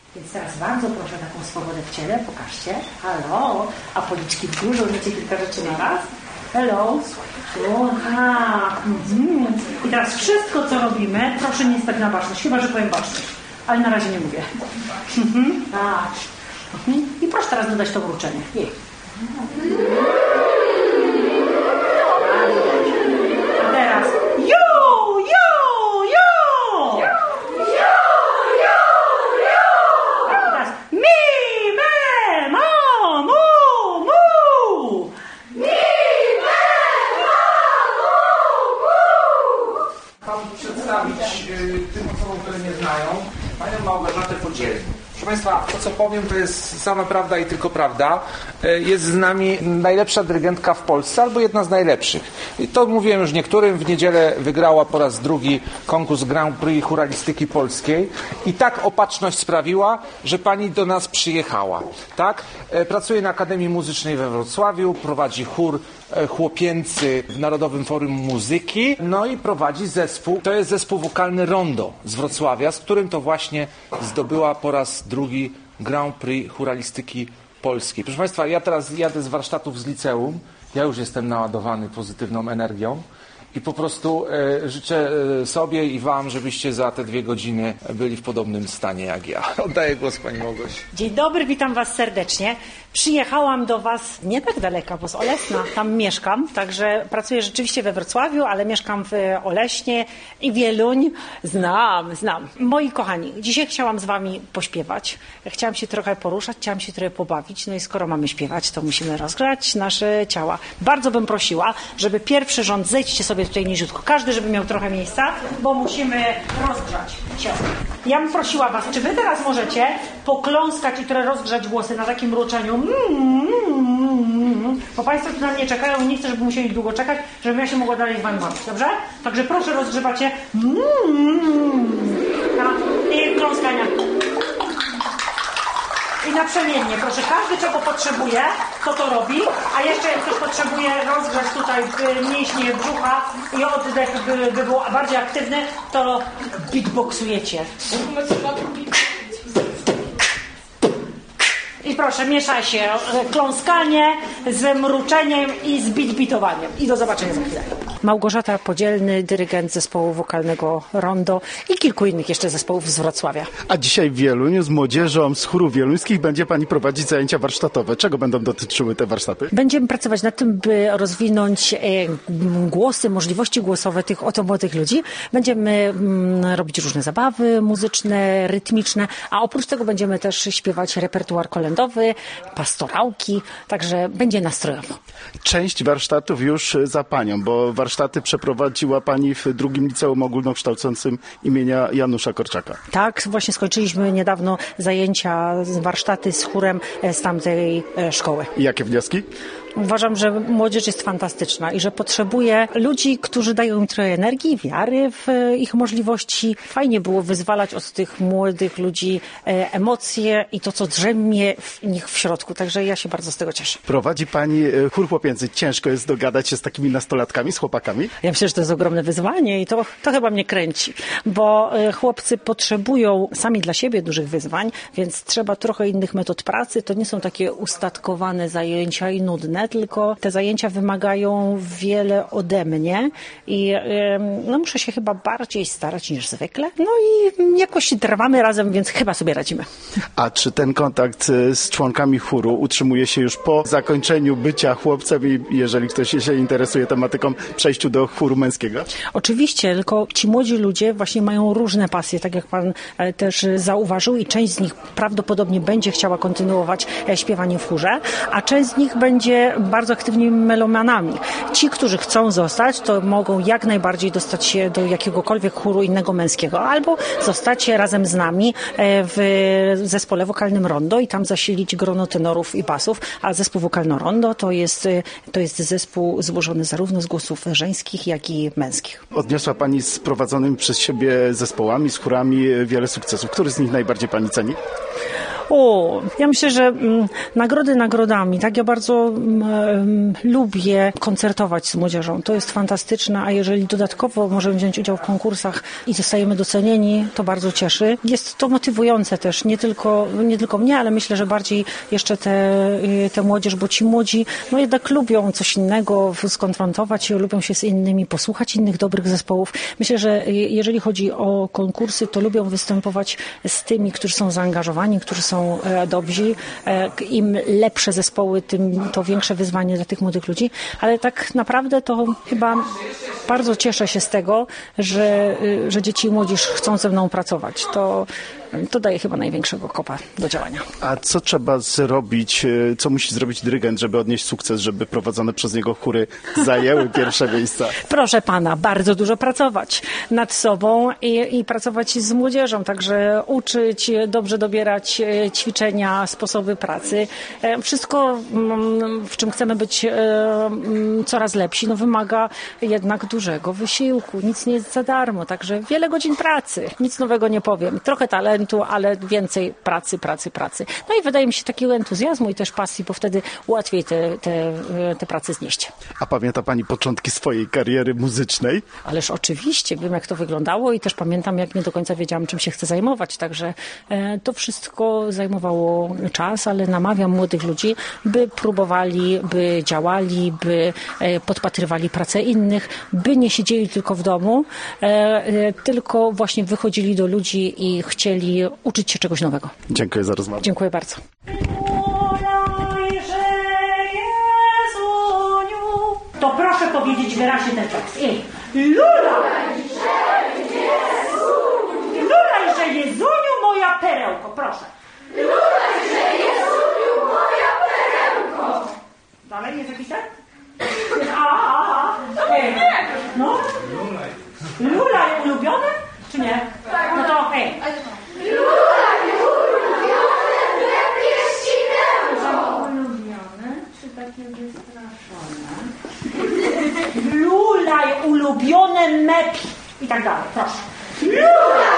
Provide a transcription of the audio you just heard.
Więc teraz bardzo proszę taką swobodę w ciele, pokażcie. Halo, a policzki w górze, użycie kilka rzeczy na raz. Hello. I teraz wszystko, co robimy, proszę nie stać na baczność, chyba że powiem baczność, ale na razie nie mówię. Tak. I proszę teraz dodać to mruczenie. A teraz tym osobom, które nie znają, panią Małgorzatę Podzielną. Proszę Państwa, to co powiem, to jest sama prawda i tylko prawda. Jest z nami najlepsza dyrygentka w Polsce, albo jedna z najlepszych. I to mówiłem już niektórym. W niedzielę wygrała po raz drugi konkurs Grand Prix chóralistyki polskiej. I tak opatrzność sprawiła, że pani do nas przyjechała. Tak? Pracuje na Akademii Muzycznej we Wrocławiu, prowadzi chór chłopięcy w Narodowym Forum Muzyki, no i prowadzi zespół, to jest zespół wokalny Rondo z Wrocławia, z którym to właśnie zdobyła po raz drugi Grand Prix chóralistyki polskiej. Proszę Państwa, ja teraz jadę z warsztatów z liceum, ja już jestem naładowany pozytywną energią i po prostu życzę sobie i Wam, żebyście za te 2 godziny byli w podobnym stanie jak ja. Oddaję głos Pani Małgosi. Dzień dobry, witam Was serdecznie. Przyjechałam do Was nie tak daleka, bo z Olesna, tam mieszkam, także pracuję rzeczywiście we Wrocławiu, ale mieszkam w Oleśnie i Wieluń. Znam. Moi kochani, dzisiaj chciałam z Wami pośpiewać, chciałam się trochę poruszać, chciałam się trochę pobawić, no i skoro mamy śpiewać, to musimy rozgrzać nasze ciała. Bardzo bym prosiła, żeby pierwszy rząd, zejdźcie sobie tutaj niziutko, każdy, żeby miał trochę miejsca, bo musimy rozgrzać ciało. Ja bym prosiła Was, czy Wy teraz możecie pokląskać i trochę rozgrzać głosy na takim mruczeniu, bo Państwo tu na mnie czekają i nie chcę, żeby musieli długo czekać, żebym ja się mogła dalej z Wami bawić, dobrze? Także proszę rozgrzewać się i kląskania. I naprzemiennie, proszę, każdy czego potrzebuje, to robi, a jeszcze jak ktoś potrzebuje rozgrzać tutaj mięśnie brzucha i oddech by był bardziej aktywny, to beatboxujecie. I proszę, miesza się kląskanie z mruczeniem i z beatbitowaniem. I do zobaczenia za chwilę. Małgorzata Podzielny, dyrygent zespołu wokalnego Rondo i kilku innych jeszcze zespołów z Wrocławia. A dzisiaj w Wieluniu z młodzieżą z chórów wieluńskich będzie Pani prowadzić zajęcia warsztatowe. Czego będą dotyczyły te warsztaty? Będziemy pracować nad tym, by rozwinąć głosy, możliwości głosowe tych oto młodych ludzi. Będziemy robić różne zabawy muzyczne, rytmiczne, a oprócz tego będziemy też śpiewać repertuar kolędowy, pastorałki, także będzie nastrojowo. Część warsztatów już za Panią, bo warsztaty przeprowadziła Pani w drugim liceum ogólnokształcącym imienia Janusza Korczaka. Tak, właśnie skończyliśmy niedawno zajęcia, warsztaty z chórem z tamtej szkoły. I jakie wnioski? Uważam, że młodzież jest fantastyczna i że potrzebuje ludzi, którzy dają im trochę energii, wiary w ich możliwości. Fajnie było wyzwalać od tych młodych ludzi emocje i to, co drzemie w nich w środku. Także ja się bardzo z tego cieszę. Prowadzi Pani chór chłopięcy. Ciężko jest dogadać się z takimi nastolatkami, z chłopakami? Ja myślę, że to jest ogromne wyzwanie i to chyba mnie kręci, bo chłopcy potrzebują sami dla siebie dużych wyzwań, więc trzeba trochę innych metod pracy. To nie są takie ustatkowane zajęcia i nudne, tylko te zajęcia wymagają wiele ode mnie i muszę się chyba bardziej starać niż zwykle. No i jakoś trwamy razem, więc chyba sobie radzimy. A czy ten kontakt z członkami chóru utrzymuje się już po zakończeniu bycia chłopcem i jeżeli ktoś się interesuje tematyką, przejściu do chóru męskiego? Oczywiście, tylko ci młodzi ludzie właśnie mają różne pasje, tak jak Pan też zauważył i część z nich prawdopodobnie będzie chciała kontynuować śpiewanie w chórze, a część z nich będzie bardzo aktywnymi melomanami. Ci, którzy chcą zostać, to mogą jak najbardziej dostać się do jakiegokolwiek chóru innego męskiego, albo zostać razem z nami w zespole wokalnym Rondo i tam zasilić grono tenorów i basów, a zespół wokalny Rondo to jest zespół złożony zarówno z głosów żeńskich, jak i męskich. Odniosła Pani z prowadzonymi przez siebie zespołami, z chórami wiele sukcesów. Który z nich najbardziej Pani ceni? Ja myślę, że nagrody nagrodami. Tak, ja bardzo lubię koncertować z młodzieżą. To jest fantastyczne, a jeżeli dodatkowo możemy wziąć udział w konkursach i zostajemy docenieni, to bardzo cieszy. Jest to motywujące też, nie tylko mnie, ale myślę, że bardziej jeszcze tę młodzież, bo ci młodzi jednak lubią coś innego, skonfrontować się, lubią się z innymi, posłuchać innych dobrych zespołów. Myślę, że jeżeli chodzi o konkursy, to lubią występować z tymi, którzy są zaangażowani, którzy są dobrzy. Im lepsze zespoły, tym to większe wyzwanie dla tych młodych ludzi. Ale tak naprawdę to chyba bardzo cieszę się z tego, że dzieci i młodzież chcą ze mną pracować. To daje chyba największego kopa do działania. A co trzeba zrobić, co musi zrobić dyrygent, żeby odnieść sukces, żeby prowadzone przez niego chóry zajęły pierwsze miejsca? Proszę pana, bardzo dużo pracować nad sobą i pracować z młodzieżą, także uczyć, dobrze dobierać ćwiczenia, sposoby pracy. Wszystko, w czym chcemy być coraz lepsi, wymaga jednak dużego wysiłku. Nic nie jest za darmo, także wiele godzin pracy. Nic nowego nie powiem. Trochę talentu, ale więcej pracy. No i wydaje mi się takiego entuzjazmu i też pasji, bo wtedy łatwiej te prace znieść. A pamięta pani początki swojej kariery muzycznej? Ależ oczywiście, wiem jak to wyglądało i też pamiętam, jak nie do końca wiedziałam, czym się chcę zajmować, także to wszystko zajmowało czas, ale namawiam młodych ludzi, by próbowali, by działali, by podpatrywali pracę innych, by nie siedzieli tylko w domu, tylko właśnie wychodzili do ludzi i chcieli uczyć się czegoś nowego. Dziękuję za rozmowę. Dziękuję bardzo. To proszę powiedzieć wyraźnie ten tekst. Lulajże Jezuniu moja perełko, proszę. Lulajże Jezuniu moja perełko. Dalej jest jakiś tak? No. Lulaj ulubione? Czy nie? No to Lulaj ulubione, lepiej ścinełko. Ulubione, czy takie wystraszone? Lulaj ulubione mepi. I tak dalej, proszę. Lulaj